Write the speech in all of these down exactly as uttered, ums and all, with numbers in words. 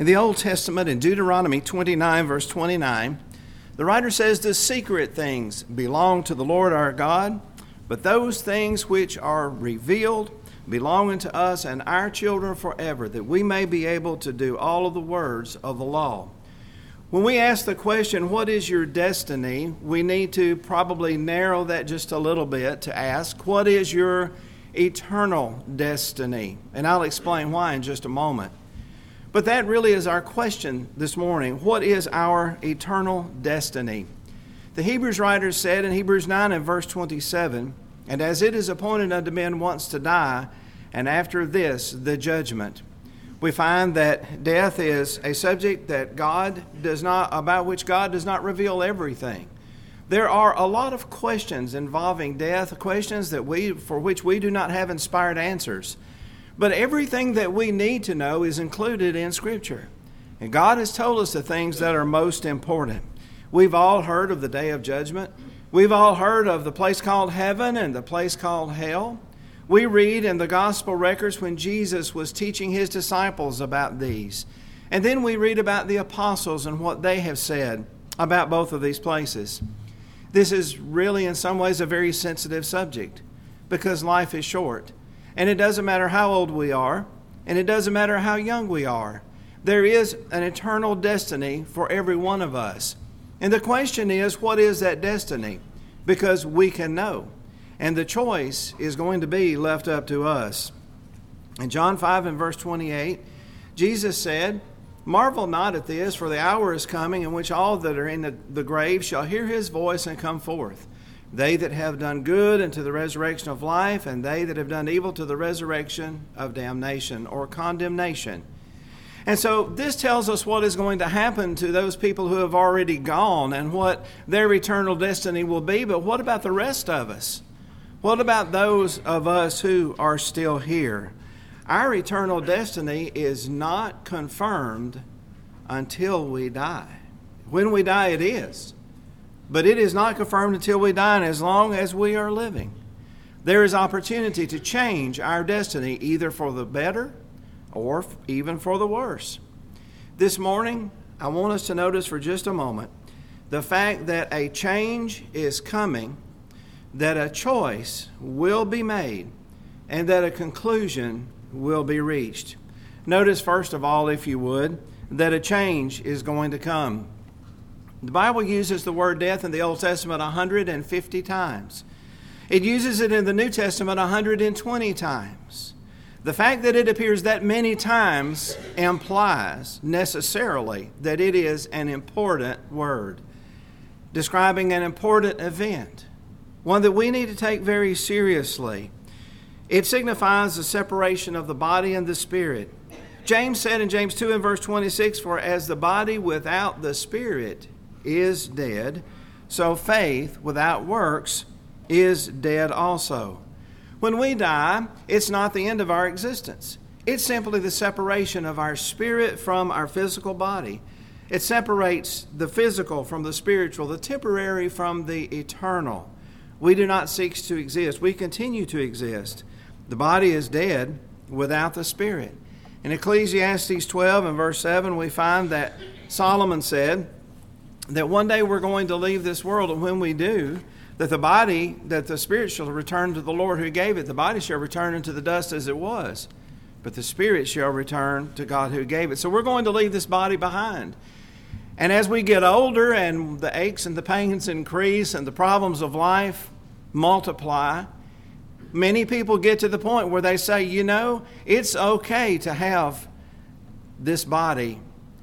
In the Old Testament, in Deuteronomy twenty-nine, verse twenty-nine, the writer says, "The secret things belong to the Lord our God, but those things which are revealed belong unto us and our children forever, that we may be able to do all of the words of the law." When we ask the question, what is your destiny, we need to probably narrow that just a little bit to ask, what is your eternal destiny? And I'll explain why in just a moment. But that really is our question this morning. What is our eternal destiny? The Hebrews writer said in Hebrews nine and verse twenty-seven, "And as it is appointed unto men once to die, and after this the judgment." We find that death is a subject that God does not, about which God does not reveal everything. There are a lot of questions involving death, questions that we, for which we do not have inspired answers. But everything that we need to know is included in Scripture. And God has told us the things that are most important. We've all heard of the day of judgment. We've all heard of the place called heaven and the place called hell. We read in the gospel records when Jesus was teaching his disciples about these. And then we read about the apostles and what they have said about both of these places. This is really in some ways a very sensitive subject because life is short. And it doesn't matter how old we are, and it doesn't matter how young we are. There is an eternal destiny for every one of us. And the question is, what is that destiny? Because we can know. And the choice is going to be left up to us. In John five and verse twenty-eight, Jesus said, "Marvel not at this, for the hour is coming in which all that are in the, the grave shall hear his voice and come forth. They that have done good unto the resurrection of life, and they that have done evil to the resurrection of damnation," or condemnation. And so this tells us what is going to happen to those people who have already gone and what their eternal destiny will be. But what about the rest of us? What about those of us who are still here? Our eternal destiny is not confirmed until we die. When we die, it is. But it is not confirmed until we die, and as long as we are living. There is opportunity to change our destiny, either for the better or even for the worse. This morning, I want us to notice for just a moment the fact that a change is coming, that a choice will be made, and that a conclusion will be reached. Notice, first of all, if you would, that a change is going to come. The Bible uses the word death in the Old Testament one hundred fifty times. It uses it in the New Testament one hundred twenty times. The fact that it appears that many times implies necessarily that it is an important word, describing an important event, one that we need to take very seriously. It signifies the separation of the body and the spirit. James said in James two and verse twenty-six, "For as the body without the spirit is dead, so faith without works is dead also." When we die, it's not the end of our existence. It's simply the separation of our spirit from our physical body. It separates the physical from the spiritual, the temporary from the eternal. We do not cease to exist. We continue to exist. The body is dead without the spirit. In Ecclesiastes twelve and verse seven, we find that Solomon said that one day we're going to leave this world, and when we do, that the body, that the spirit shall return to the Lord who gave it. The body shall return into the dust as it was, but the spirit shall return to God who gave it. So we're going to leave this body behind. And as we get older and the aches and the pains increase and the problems of life multiply, many people get to the point where they say, you know, it's okay to have this body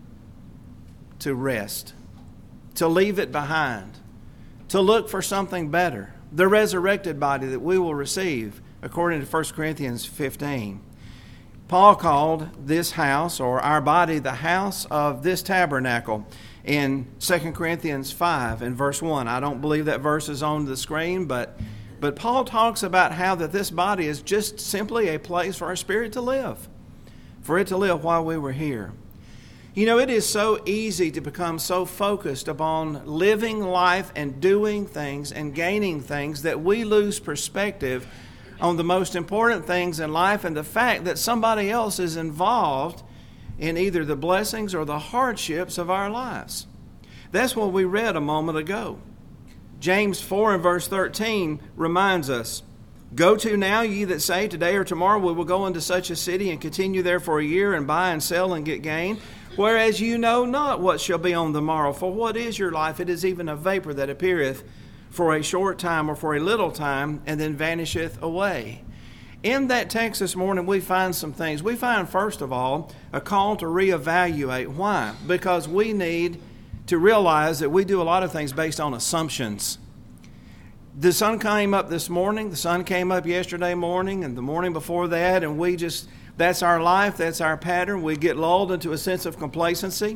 to rest, to leave it behind, to look for something better, the resurrected body that we will receive, according to First Corinthians fifteen. Paul called this house, or our body, the house of this tabernacle in Second Corinthians five and verse one. I don't believe that verse is on the screen, but, but Paul talks about how that this body is just simply a place for our spirit to live, for it to live while we were here. You know, it is so easy to become so focused upon living life and doing things and gaining things that we lose perspective on the most important things in life and the fact that somebody else is involved in either the blessings or the hardships of our lives. That's what we read a moment ago. James four and verse thirteen reminds us, "Go to now, ye that say, today or tomorrow we will go into such a city and continue there for a year and buy and sell and get gain. Whereas you know not what shall be on the morrow. For what is your life? It is even a vapor that appeareth for a short time or for a little time, and then vanisheth away." In that text this morning, we find some things. We find, first of all, a call to reevaluate. Why? Because we need to realize that we do a lot of things based on assumptions. The sun came up this morning, the sun came up yesterday morning, and the morning before that, and we just, that's our life, that's our pattern. We get lulled into a sense of complacency.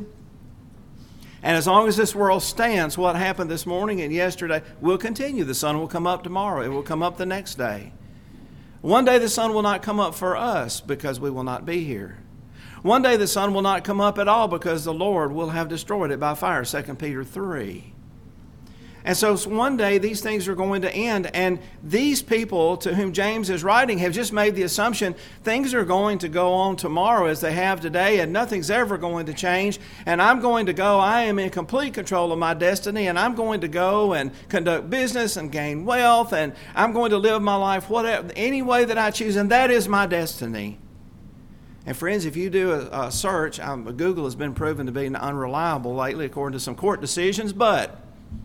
And as long as this world stands, what happened this morning and yesterday will continue. The sun will come up tomorrow. It will come up the next day. One day the sun will not come up for us because we will not be here. One day the sun will not come up at all because the Lord will have destroyed it by fire, Second Peter three. And so one day these things are going to end, and these people to whom James is writing have just made the assumption things are going to go on tomorrow as they have today, and nothing's ever going to change, and I'm going to go, I am in complete control of my destiny, and I'm going to go and conduct business and gain wealth, and I'm going to live my life whatever, any way that I choose, and that is my destiny. And friends, if you do a, a search, um, Google has been proven to be unreliable lately according to some court decisions, but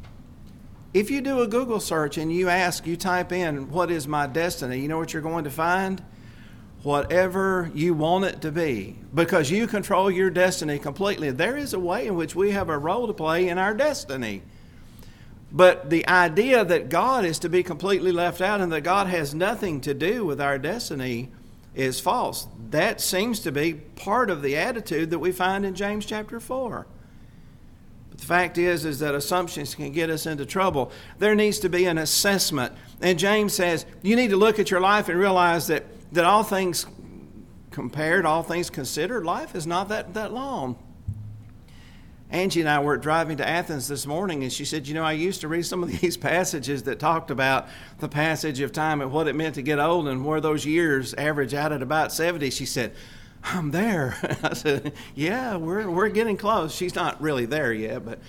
if you do a Google search and you ask, you type in, what is my destiny, you know what you're going to find? Whatever you want it to be, because you control your destiny completely. There is a way in which we have a role to play in our destiny. But the idea that God is to be completely left out and that God has nothing to do with our destiny is false. That seems to be part of the attitude that we find in James chapter four. The fact is, is that assumptions can get us into trouble. There needs to be an assessment. And James says, you need to look at your life and realize that, that all things compared, all things considered, life is not that, that long. Angie and I were driving to Athens this morning, and she said, you know, I used to read some of these passages that talked about the passage of time and what it meant to get old and where those years average out at about seventy. She said, I'm there. I said, yeah, we're we're getting close. She's not really there yet, but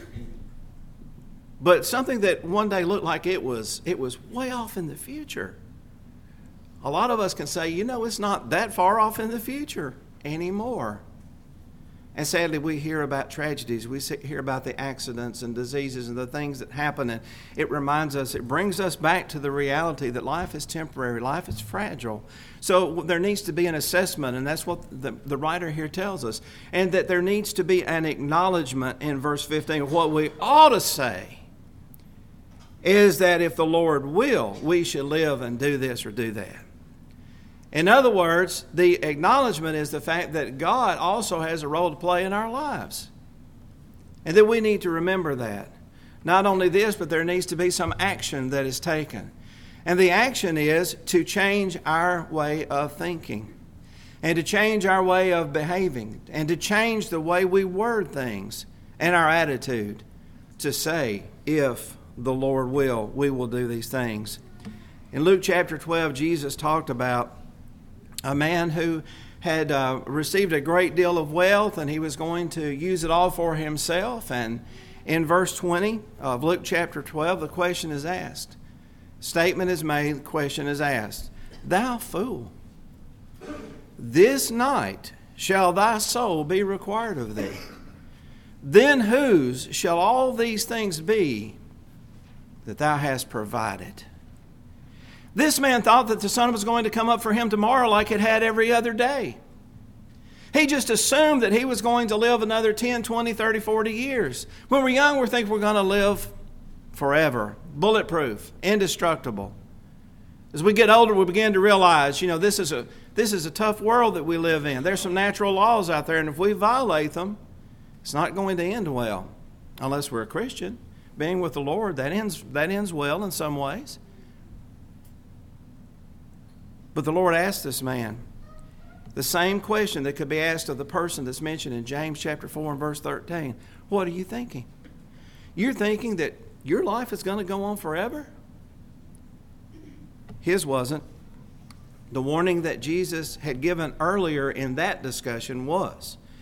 but something that one day looked like it was it was way off in the future. A lot of us can say, you know, it's not that far off in the future anymore. And sadly, we hear about tragedies. We hear about the accidents and diseases and the things that happen. And it reminds us, it brings us back to the reality that life is temporary. Life is fragile. So there needs to be an assessment, and that's what the, the writer here tells us. And that there needs to be an acknowledgement in verse fifteen of what we ought to say is that if the Lord will, we should live and do this or do that. In other words, the acknowledgement is the fact that God also has a role to play in our lives. And that we need to remember that. Not only this, but there needs to be some action that is taken. And the action is to change our way of thinking. And to change our way of behaving. And to change the way we word things and our attitude. To say, if the Lord will, we will do these things. In Luke chapter twelve, Jesus talked about a man who had uh, received a great deal of wealth, and he was going to use it all for himself. And in verse twenty of Luke chapter twelve, the question is asked. Statement is made, the question is asked. Thou fool, this night shall thy soul be required of thee. Then whose shall all these things be that thou hast provided? This man thought that the sun was going to come up for him tomorrow like it had every other day. He just assumed that he was going to live another ten, twenty, thirty, forty years. When we're young, we think we're going to live forever, bulletproof, indestructible. As we get older, we begin to realize, you know, this is a this is a tough world that we live in. There's some natural laws out there, and if we violate them, it's not going to end well, unless we're a Christian. Being with the Lord, that ends that ends well in some ways. But the Lord asked this man the same question that could be asked of the person that's mentioned in James chapter four and verse thirteen. What are you thinking? You're thinking that your life is going to go on forever? His wasn't. The warning that Jesus had given earlier in that discussion was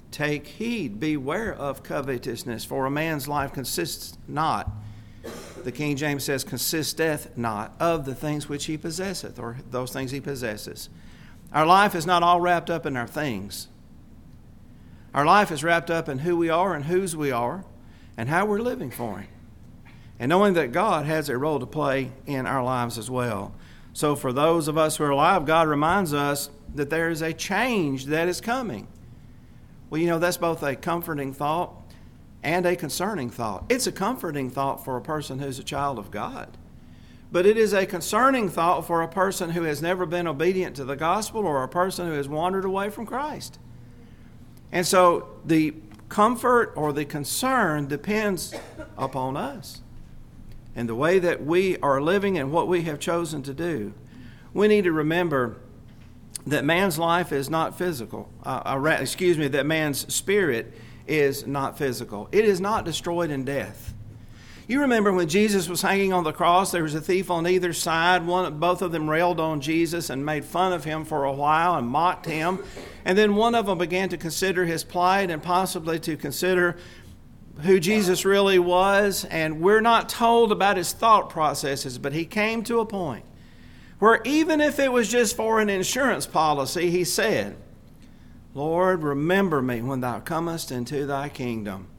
Take heed, beware of covetousness, for a man's life consists not, the King James says, consisteth not, of the things which he possesseth, or those things he possesses. Our life is not all wrapped up in our things. Our life is wrapped up in who we are and whose we are and how we're living for Him. And knowing that God has a role to play in our lives as well. So for those of us who are alive, God reminds us that there is a change that is coming. Well, you know, that's both a comforting thought and a concerning thought. It's a comforting thought for a person who's a child of God. But it is a concerning thought for a person who has never been obedient to the gospel or a person who has wandered away from Christ. And so the comfort or the concern depends upon us and the way that we are living and what we have chosen to do. We need to remember that man's life is not physical. Uh, excuse me, that man's spirit is not physical. It is not destroyed in death. You remember when Jesus was hanging on the cross, there was a thief on either side. One, both of them railed on Jesus and made fun of him for a while and mocked him. And then one of them began to consider his plight and possibly to consider who Jesus really was. And we're not told about his thought processes, but he came to a point where even if it was just for an insurance policy, he said, Lord, remember me when thou comest into thy kingdom.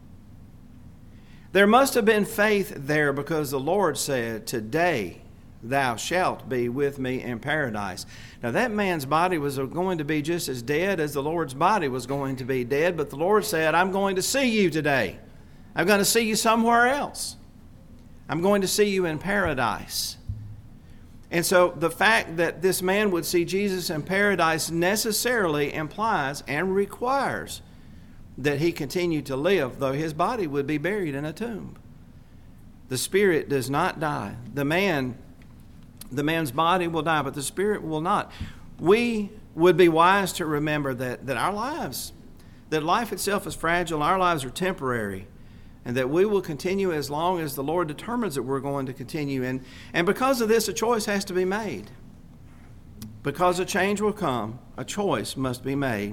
There must have been faith there because the Lord said, today thou shalt be with me in paradise. Now that man's body was going to be just as dead as the Lord's body was going to be dead, but the Lord said, I'm going to see you today. I'm going to see you somewhere else. I'm going to see you in paradise. And so the fact that this man would see Jesus in paradise necessarily implies and requires that he continue to live, though his body would be buried in a tomb. The spirit does not die. The man, the man's body will die, but the spirit will not. We would be wise to remember that, that our lives, that life itself is fragile, our lives are temporary, and that we will continue as long as the Lord determines that we're going to continue. And, and because of this, a choice has to be made. Because a change will come, a choice must be made.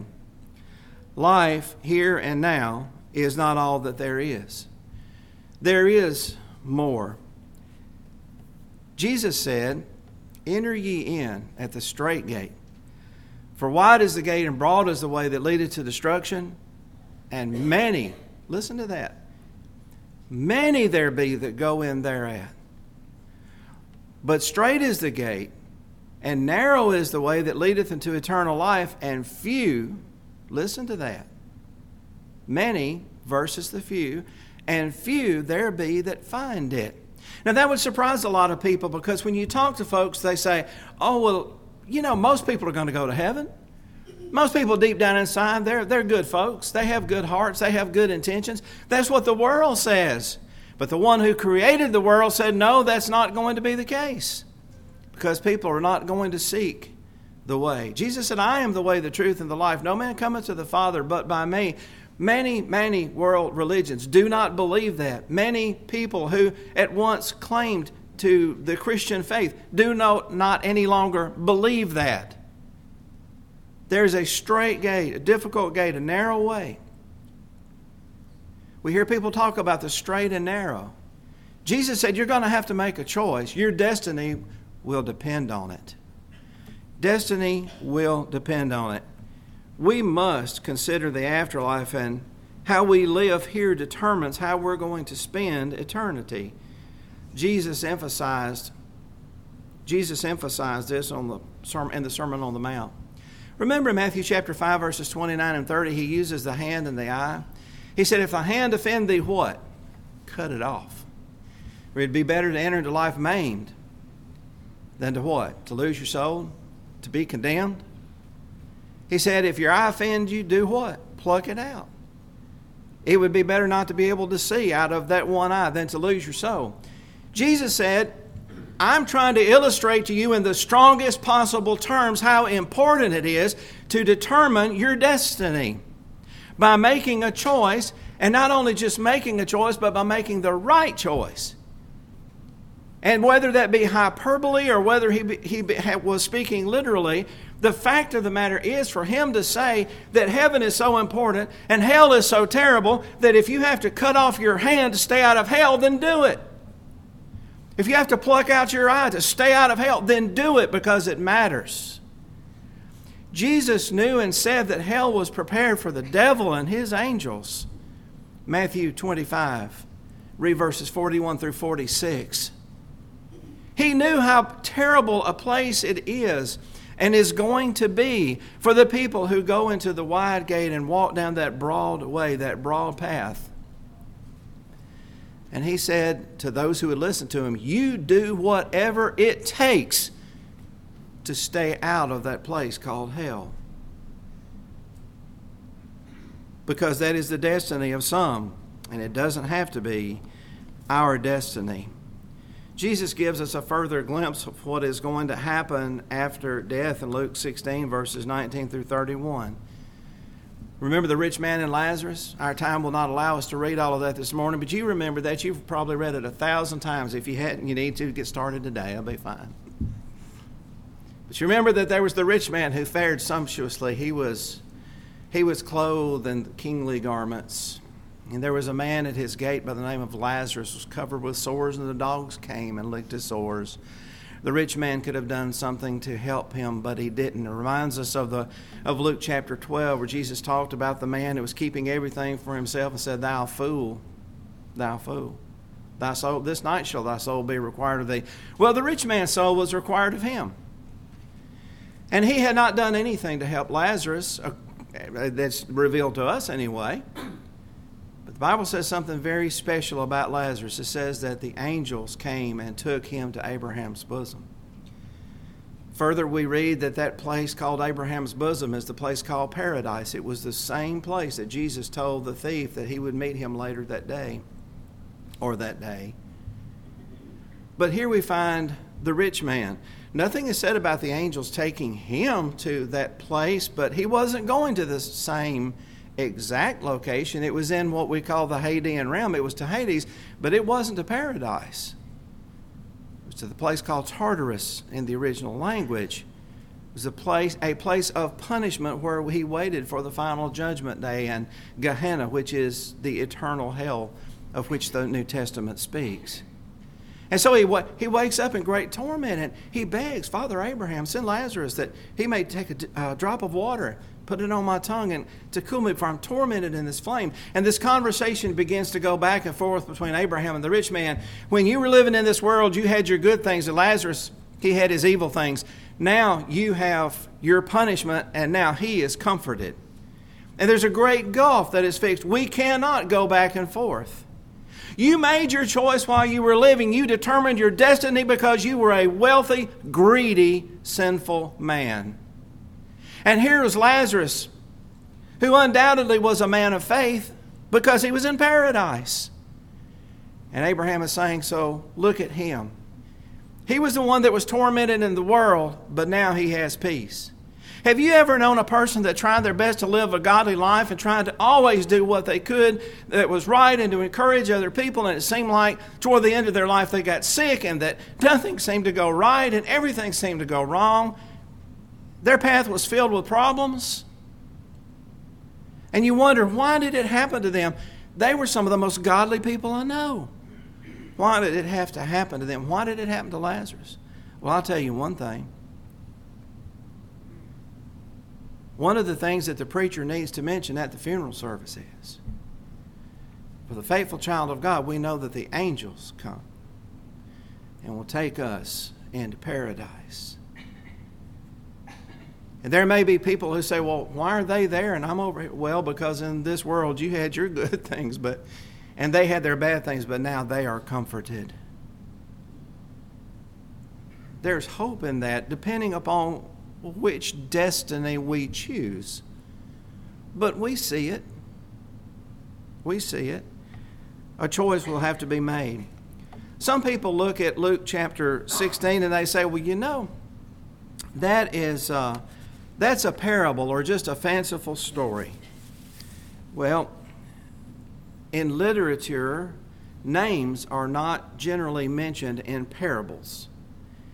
Life here and now is not all that there is. There is more. Jesus said, enter ye in at the strait gate. For wide is the gate and broad is the way that leadeth to destruction, and many, listen to that, many there be that go in thereat. But strait is the gate, and narrow is the way that leadeth into eternal life, and few, listen to that, many versus the few, and few there be that find it. Now that would surprise a lot of people, because when you talk to folks, they say, oh, well, you know, most people are going to go to heaven. Most people deep down inside, they're, they're good folks. They have good hearts. They have good intentions. That's what the world says. But the one who created the world said, no, that's not going to be the case. Because people are not going to seek the way. Jesus said, I am the way, the truth, and the life. No man cometh to the Father but by me. Many, many world religions do not believe that. Many people who at once claimed to the Christian faith do not, not any longer believe that. There's a straight gate, a difficult gate, a narrow way. We hear people talk about the straight and narrow. Jesus said you're going to have to make a choice. Your destiny will depend on it. Destiny will depend on it. We must consider the afterlife, and how we live here determines how we're going to spend eternity. Jesus emphasized, Jesus emphasized this on the sermon, in the Sermon on the Mount. Remember in Matthew chapter five, verses twenty-nine and thirty, he uses the hand and the eye. He said, if the hand offend thee, what? Cut it off. For it'd be better to enter into life maimed than to what? To lose your soul? To be condemned? He said, if your eye offends you, do what? Pluck it out. It would be better not to be able to see out of that one eye than to lose your soul. Jesus said, I'm trying to illustrate to you in the strongest possible terms how important it is to determine your destiny by making a choice, and not only just making a choice, but by making the right choice. And whether that be hyperbole or whether he, he was speaking literally, The fact of the matter is, for him to say that heaven is so important and hell is so terrible that if you have to cut off your hand to stay out of hell, then do it. If you have to pluck out your eye to stay out of hell, then do it, because it matters. Jesus knew and said that hell was prepared for the devil and his angels. Matthew twenty-five, read verses forty-one through forty-six. He knew how terrible a place it is and is going to be for the people who go into the wide gate and walk down that broad way, that broad path. And he said to those who would listen to him, you do whatever it takes to stay out of that place called hell. Because that is the destiny of some, and it doesn't have to be our destiny. Jesus gives us a further glimpse of what is going to happen after death in Luke sixteen, verses nineteen through thirty-one. Remember the rich man and Lazarus? Our time will not allow us to read all of that this morning, but you remember that. You've probably read it a thousand times. If you hadn't, you need to get started today. I'll be fine. But you remember that there was the rich man who fared sumptuously. He was, he was clothed in kingly garments. And there was a man at his gate by the name of Lazarus, was covered with sores, and the dogs came and licked his sores. The rich man could have done something to help him, but he didn't. It reminds us of the of Luke chapter twelve, where Jesus talked about the man who was keeping everything for himself and said, "Thou fool, thou fool, thy soul, this night shall thy soul be required of thee." Well, the rich man's soul was required of him. And he had not done anything to help Lazarus. That's revealed to us anyway. The Bible says something very special about Lazarus. It says that the angels came and took him to Abraham's bosom. Further, we read that that place called Abraham's bosom is the place called paradise. It was the same place that Jesus told the thief that he would meet him later that day, or that day. But here we find the rich man. Nothing is said about the angels taking him to that place, but he wasn't going to the same exact location. It was in what we call the Hadean realm. It was to Hades, but it wasn't to paradise. It was to the place called Tartarus in the original language. It was a place, a place of punishment where he waited for the final judgment day, and Gehenna, which is the eternal hell of which the New Testament speaks. And so he he wakes up in great torment, and he begs, "Father Abraham, send Lazarus that he may take a uh, drop of water, put it on my tongue, and to cool me, for I'm tormented in this flame." And this conversation begins to go back and forth between Abraham and the rich man. When you were living in this world, you had your good things, and Lazarus, he had his evil things. Now you have your punishment, and now he is comforted. And there's a great gulf that is fixed. We cannot go back and forth. You made your choice while you were living. You determined your destiny because you were a wealthy, greedy, sinful man. And here is Lazarus, who undoubtedly was a man of faith because he was in paradise. And Abraham is saying, so look at him. He was the one that was tormented in the world, but now he has peace. Have you ever known a person that tried their best to live a godly life and tried to always do what they could that was right and to encourage other people, and it seemed like toward the end of their life they got sick and that nothing seemed to go right and everything seemed to go wrong? Their path was filled with problems. And you wonder, why did it happen to them? They were some of the most godly people I know. Why did it have to happen to them? Why did it happen to Lazarus? Well, I'll tell you one thing. One of the things that the preacher needs to mention at the funeral service is, for the faithful child of God, we know that the angels come and will take us into paradise. And there may be people who say, well, why are they there and I'm over here? Well, because in this world you had your good things, but and they had their bad things, but now they are comforted. There's hope in that, depending upon which destiny we choose. But we see it. We see it. A choice will have to be made. Some people look at Luke chapter sixteen and they say, well, you know, that is uh, that's a parable or just a fanciful story. Well, in literature, names are not generally mentioned in parables.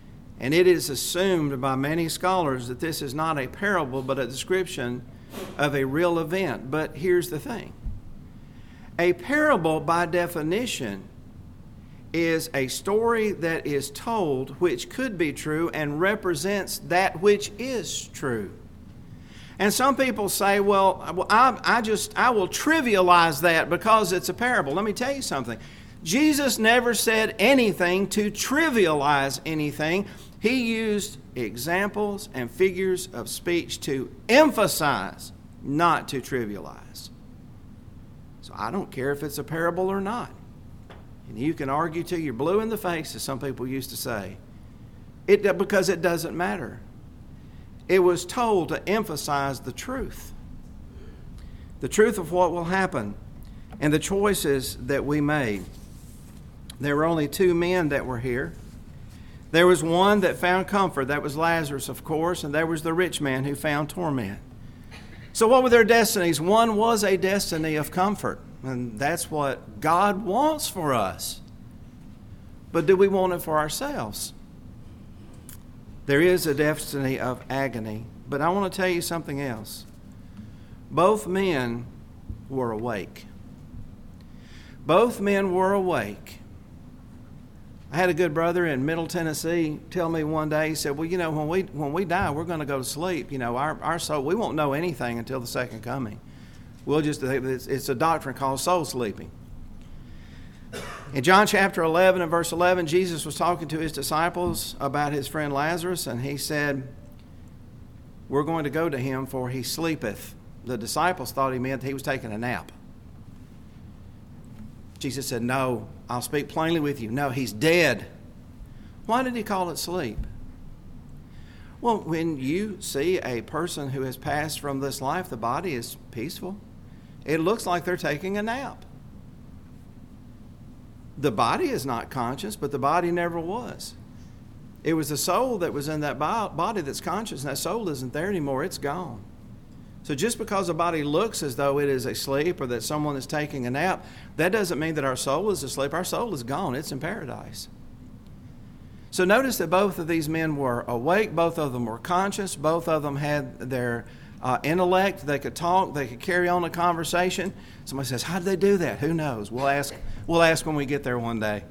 And it is assumed by many scholars that this is not a parable, but a description of a real event. But here's the thing. A parable, by definition, is a story that is told which could be true and represents that which is true. And some people say, well, I, I just, I will trivialize that because it's a parable. Let me tell you something. Jesus never said anything to trivialize anything. He used examples and figures of speech to emphasize, not to trivialize. So I don't care if it's a parable or not. And you can argue till you're blue in the face, as some people used to say, it, because it doesn't matter. It was told to emphasize the truth. The truth of what will happen and the choices that we made. There were only two men that were here. There was one that found comfort. That was Lazarus, of course, and there was the rich man who found torment. So what were their destinies? One was a destiny of comfort, and that's what God wants for us. But do we want it for ourselves? There is a destiny of agony, but I want to tell you something else. Both men were awake. Both men were awake. I had a good brother in Middle Tennessee tell me one day, he said, well, you know, when we when we die, we're going to go to sleep. You know, our, our soul, we won't know anything until the second coming. We'll just, it's, it's a doctrine called soul sleeping. In John chapter eleven and verse eleven, Jesus was talking to his disciples about his friend Lazarus, and he said, we're going to go to him, for he sleepeth. The disciples thought he meant he was taking a nap. Jesus said, no, I'll speak plainly with you. No, he's dead. Why did he call it sleep? Well, when you see a person who has passed from this life, the body is peaceful. It looks like they're taking a nap. The body is not conscious, but the body never was. It was the soul that was in that body that's conscious, and that soul isn't there anymore. It's gone. So just because a body looks as though it is asleep or that someone is taking a nap, that doesn't mean that our soul is asleep. Our soul is gone. It's in paradise. So notice that both of these men were awake. Both of them were conscious. Both of them had their uh, intellect. They could talk. They could carry on a conversation. Somebody says, how did they do that? Who knows? We'll ask, we'll ask when we get there one day.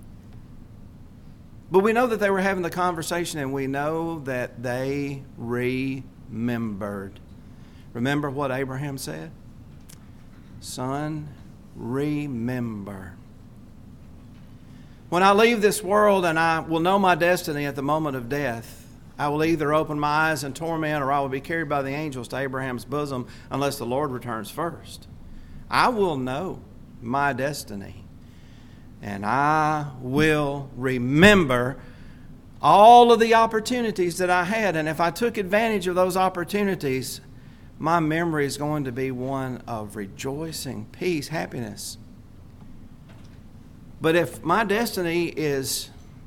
But we know that they were having the conversation, and we know that they remembered. Remember what Abraham said? Son, remember. When I leave this world and I will know my destiny at the moment of death, I will either open my eyes in torment or I will be carried by the angels to Abraham's bosom unless the Lord returns first. I will know my destiny, and I will remember all of the opportunities that I had. And if I took advantage of those opportunities, my memory is going to be one of rejoicing, peace, happiness. But if my destiny is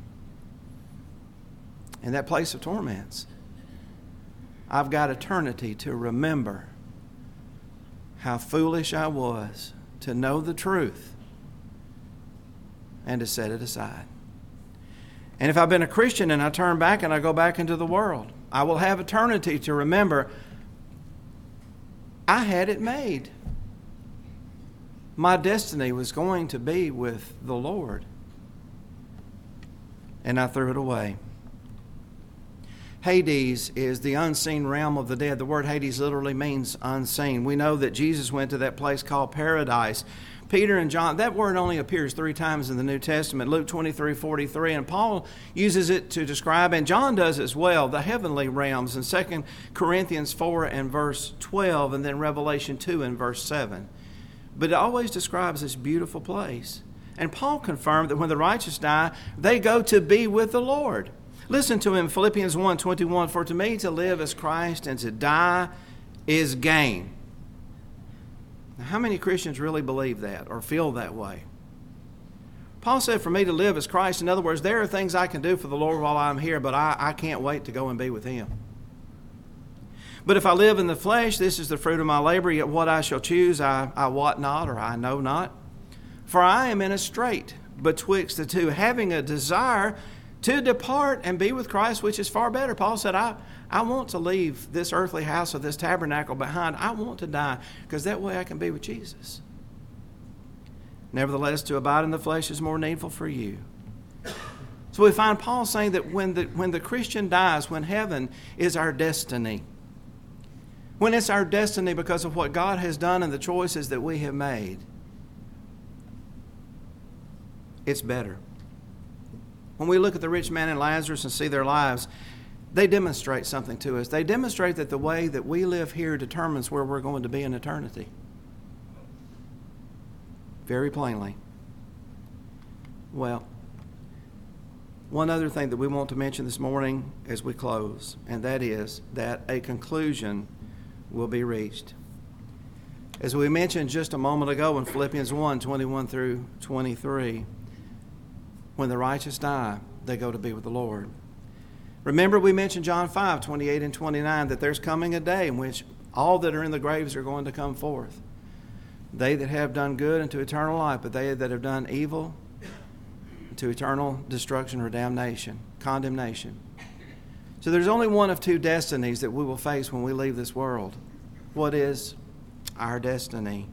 in that place of torments, I've got eternity to remember how foolish I was to know the truth and to set it aside. And if I've been a Christian and I turn back and I go back into the world, I will have eternity to remember I had it made. My destiny was going to be with the Lord, and I threw it away. Hades is the unseen realm of the dead. The word Hades literally means unseen. We know that Jesus went to that place called paradise. Peter and John, that word only appears three times in the New Testament, Luke twenty-three forty-three, and Paul uses it to describe, and John does as well, the heavenly realms in Second Corinthians four and verse twelve, and then Revelation two and verse seven. But it always describes this beautiful place. And Paul confirmed that when the righteous die, they go to be with the Lord. Listen to him, Philippians one twenty-one, for to me to live is Christ, and to die is gain. Now, how many Christians really believe that or feel that way? Paul said, for me to live is Christ. In other words, there are things I can do for the Lord while I'm here, but I, I can't wait to go and be with Him. But if I live in the flesh, this is the fruit of my labor, yet what I shall choose I, I wot not, or I know not. For I am in a strait betwixt the two, having a desire to depart and be with Christ, which is far better. Paul said, I, I want to leave this earthly house of this tabernacle behind. I want to die because that way I can be with Jesus. Nevertheless, to abide in the flesh is more needful for you. So we find Paul saying that when the, when the Christian dies, when heaven is our destiny, when it's our destiny because of what God has done and the choices that we have made, it's better. When we look at the rich man and Lazarus and see their lives, they demonstrate something to us. They demonstrate that the way that we live here determines where we're going to be in eternity. Very plainly. Well, one other thing that we want to mention this morning as we close, and that is that a conclusion will be reached. As we mentioned just a moment ago in Philippians one, twenty-one through twenty-three, when the righteous die, they go to be with the Lord. Remember, we mentioned John five, twenty-eight and twenty-nine, that there's coming a day in which all that are in the graves are going to come forth. They that have done good into eternal life, but they that have done evil to eternal destruction or damnation, condemnation. So there's only one of two destinies that we will face when we leave this world. What is our destiny?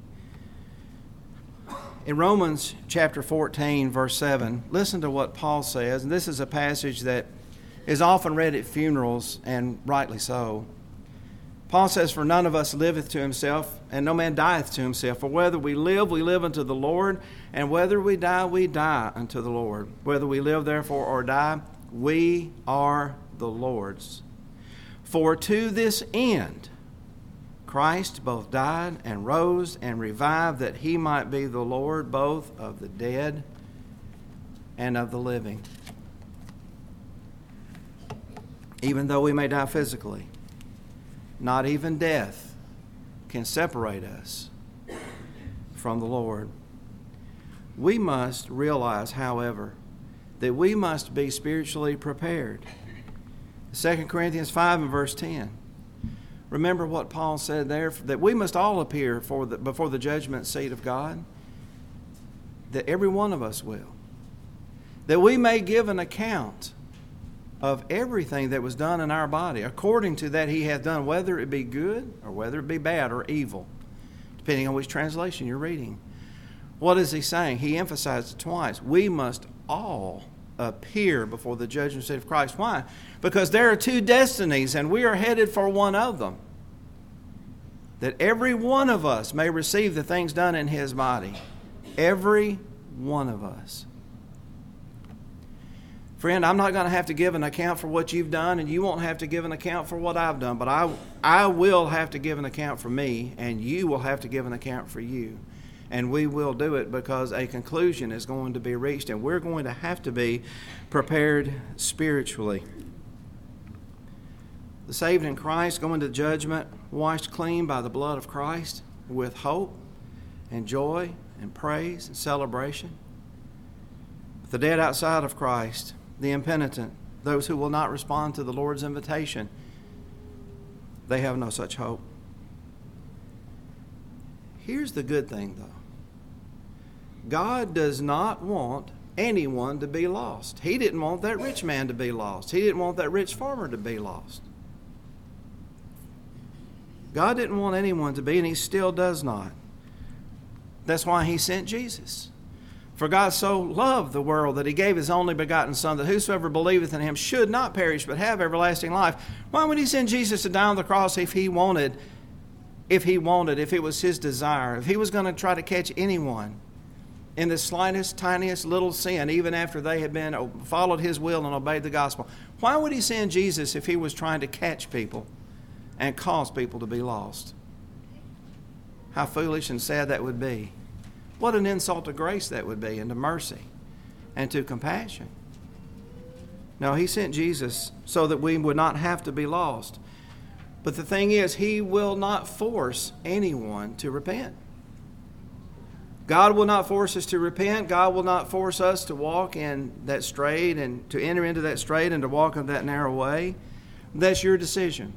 In Romans chapter fourteen, verse seven, listen to what Paul says, and this is a passage that is often read at funerals, and rightly so. Paul says, "For none of us liveth to himself, and no man dieth to himself. For whether we live, we live unto the Lord, and whether we die, we die unto the Lord. Whether we live, therefore, or die, we are the Lord's. For to this end Christ both died and rose and revived, that he might be the Lord both of the dead and of the living." Even though we may die physically, not even death can separate us from the Lord. We must realize, however, that we must be spiritually prepared. Second Corinthians five and verse ten. Remember what Paul said there, that we must all appear for the, before the judgment seat of God, that every one of us will. That we may give an account of everything that was done in our body, according to that he hath done, whether it be good or whether it be bad or evil, depending on which translation you're reading. What is he saying? He emphasized it twice. We must all appear before the judgment seat of Christ. Why? Because there are two destinies, and we are headed for one of them. That every one of us may receive the things done in his body. Every one of us. Friend, I'm not going to have to give an account for what you've done, and you won't have to give an account for what I've done, but I, I will have to give an account for me, and you will have to give an account for you. And we will do it because a conclusion is going to be reached, and we're going to have to be prepared spiritually. The saved in Christ go into judgment, washed clean by the blood of Christ, with hope and joy and praise and celebration. The dead outside of Christ, the impenitent, those who will not respond to the Lord's invitation, they have no such hope. Here's the good thing, though. God does not want anyone to be lost. He didn't want that rich man to be lost. He didn't want that rich farmer to be lost. God didn't want anyone to be, and he still does not. That's why he sent Jesus. For God so loved the world that he gave his only begotten Son, that whosoever believeth in him should not perish but have everlasting life. Why would he send Jesus to die on the cross if he wanted, if he wanted, if it was his desire, if he was going to try to catch anyone in the slightest, tiniest little sin, even after they had been followed his will and obeyed the gospel? Why would he send Jesus if he was trying to catch people and cause people to be lost? How foolish and sad that would be. What an insult to grace that would be, and to mercy, and to compassion. No, he sent Jesus so that we would not have to be lost. But the thing is, he will not force anyone to repent. God will not force us to repent. God will not force us to walk in that straight and to enter into that straight and to walk in that narrow way. That's your decision.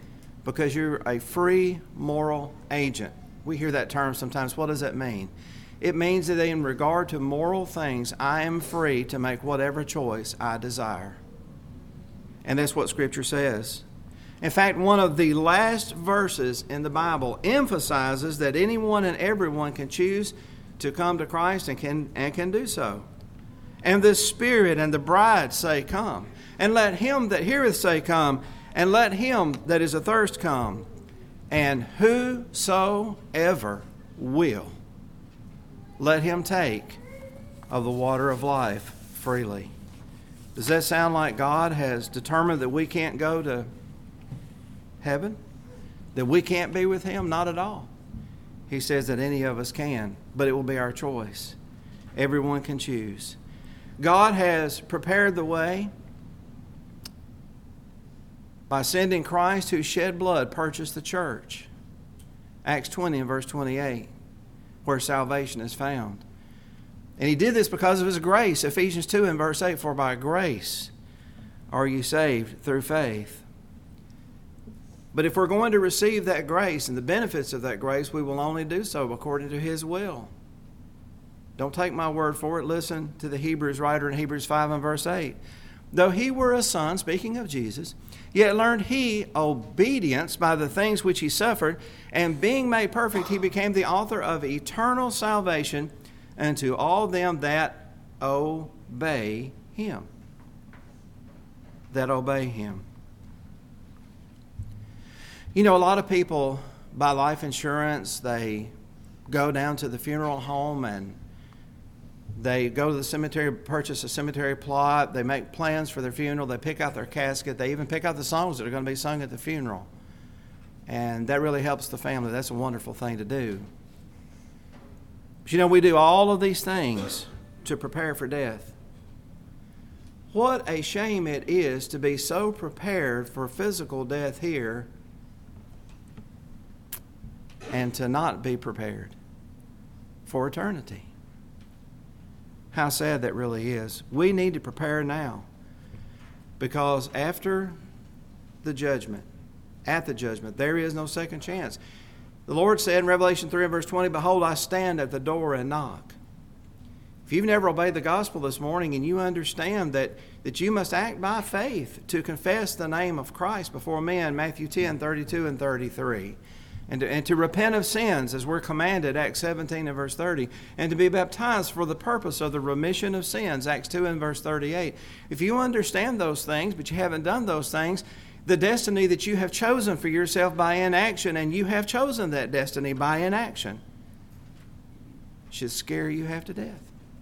Because you're a free moral agent. We hear that term sometimes. What does that mean? It means that in regard to moral things, I am free to make whatever choice I desire. And that's what Scripture says. In fact, one of the last verses in the Bible emphasizes that anyone and everyone can choose to come to Christ and can, and can do so. And the Spirit and the bride say, come. And let him that heareth say, come. And let him that is athirst come. And whosoever will, let him take of the water of life freely. Does that sound like God has determined that we can't go to heaven? That we can't be with Him? Not at all. He says that any of us can, but it will be our choice. Everyone can choose. God has prepared the way by sending Christ, who shed blood, purchased the church. Acts twenty and verse twenty-eight, where salvation is found. And He did this because of His grace. Ephesians two and verse eight, for by grace are you saved through faith. But if we're going to receive that grace and the benefits of that grace, we will only do so according to His will. Don't take my word for it. Listen to the Hebrews writer in Hebrews five and verse eight. Though He were a son, speaking of Jesus, yet learned He obedience by the things which He suffered, and being made perfect, He became the author of eternal salvation unto all them that obey Him. That obey Him. You know, a lot of people buy life insurance. They go down to the funeral home and they go to the cemetery, purchase a cemetery plot. They make plans for their funeral. They pick out their casket. They even pick out the songs that are going to be sung at the funeral. And that really helps the family. That's a wonderful thing to do. But you know, we do all of these things to prepare for death. What a shame it is to be so prepared for physical death here and to not be prepared for eternity. How sad that really is. We need to prepare now, because after the judgment, at the judgment, there is no second chance. The Lord said in Revelation three and verse twenty, behold, I stand at the door and knock. If you've never obeyed the gospel this morning and you understand that, that you must act by faith to confess the name of Christ before men, Matthew ten, thirty-two and thirty-three, And to, and to repent of sins, as we're commanded, Acts seventeen and verse thirty, and to be baptized for the purpose of the remission of sins, Acts two and verse thirty-eight. If you understand those things, but you haven't done those things, the destiny that you have chosen for yourself by inaction, and you have chosen that destiny by inaction, should scare you half to death.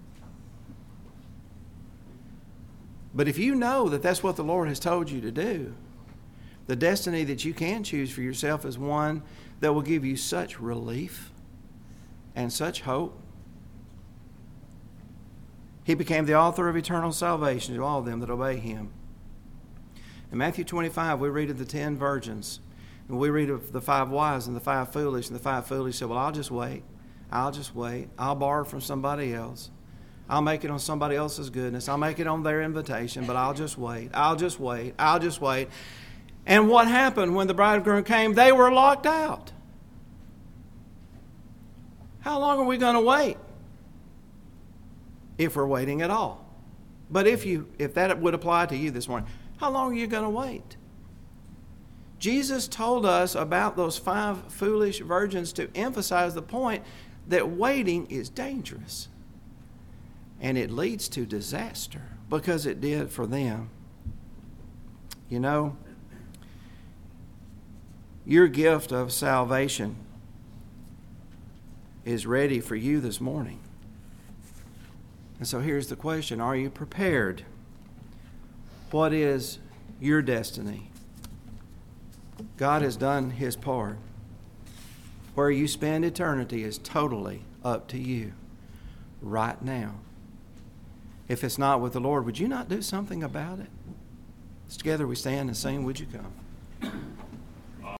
But if you know that that's what the Lord has told you to do, the destiny that you can choose for yourself is one that will give you such relief and such hope. He became the author of eternal salvation to all them that obey Him. In Matthew twenty-five, we read of the ten virgins. And we read of the five wise and the five foolish. And the five foolish said, well, I'll just wait. I'll just wait. I'll borrow from somebody else. I'll make it on somebody else's goodness. I'll make it on their invitation, but I'll just wait. I'll just wait. I'll just wait. And what happened when the bridegroom came? They were locked out. How long are we going to wait? If we're waiting at all. But if you, if that would apply to you this morning, how long are you going to wait? Jesus told us about those five foolish virgins to emphasize the point that waiting is dangerous. And it leads to disaster, because it did for them. You know, your gift of salvation is ready for you this morning. And so here's the question. Are you prepared? What is your destiny? God has done His part. Where you spend eternity is totally up to you right now. If it's not with the Lord, would you not do something about it? Together we stand and sing, would you come?